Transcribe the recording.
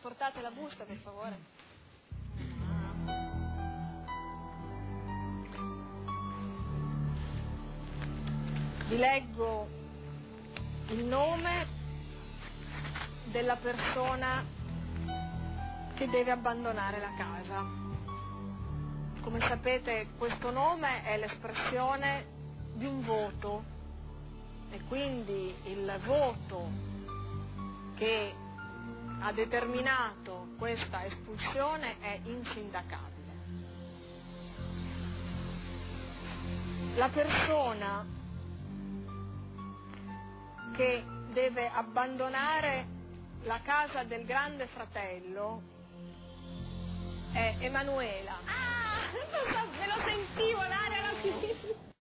portate la busta, per favore. Vi leggo il nome della persona che deve abbandonare la casa. Come sapete, questo nome è l'espressione di un voto e quindi il voto che ha determinato questa espulsione è insindacabile. La persona che deve abbandonare la casa del grande fratello è Emanuela. Ah, me lo sentivo, l'aria alla sinistra.